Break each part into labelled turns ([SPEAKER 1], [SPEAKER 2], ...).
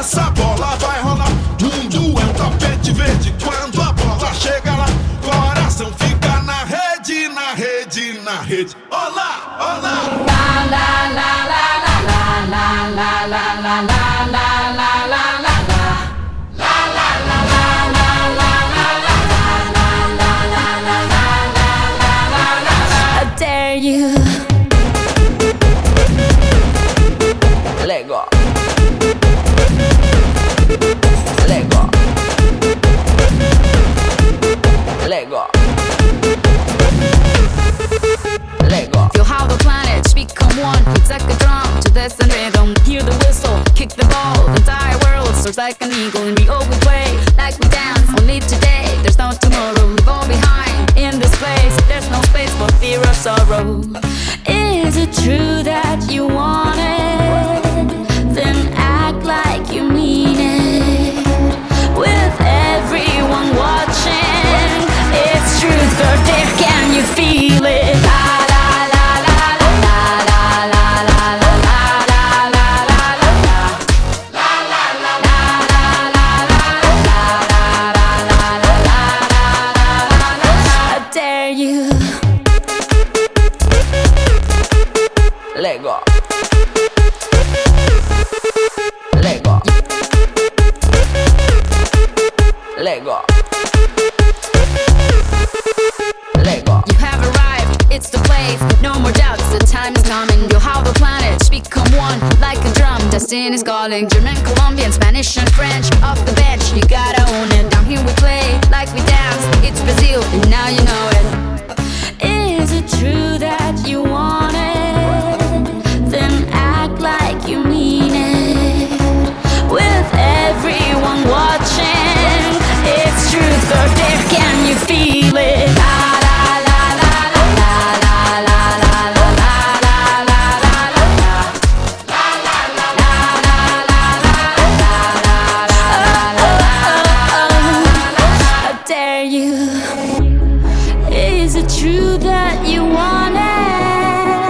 [SPEAKER 1] essa bola vai rolar. Mundo é um tapete verde. Quando a bola chega lá, coração fica na rede, na rede, na rede. Olá, olá.
[SPEAKER 2] La la la la la la la la la la la la la la. Dare you? Lego. Lego. Lego. Lego. Feel how the planets become one. It's like a drum to this and rhythm. Hear the whistle, kick the ball. The entire world soars like an eagle, and we always play like we dance. Only today, there's no tomorrow. Leave all behind in this place. There's no space for fear or sorrow. Is it true that you want it? Then act like you mean it. With everyone watching, it's truth or dare. Can you feel it? La la la la la la la la la la la la la. I dare you. Lego. Lego. Lego. Lego. You have arrived, it's the place. No more doubts, the time is coming. You'll how the planets become one like a drum. Destiny's calling. German, Colombian, Spanish and French. Off the bench, you gotta own it. Down here we play like we dance. It's Brazil, and now you know it. Is it true that you want it? Then act like you mean it. With everyone watching, it's truth or dare. Can you feel it? La la la la la la la la la la la la. I dare you. Is it true that you want it?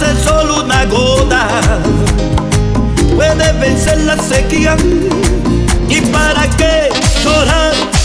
[SPEAKER 3] ser solo una gota puede vencer la sequía. ¿Y para qué llorar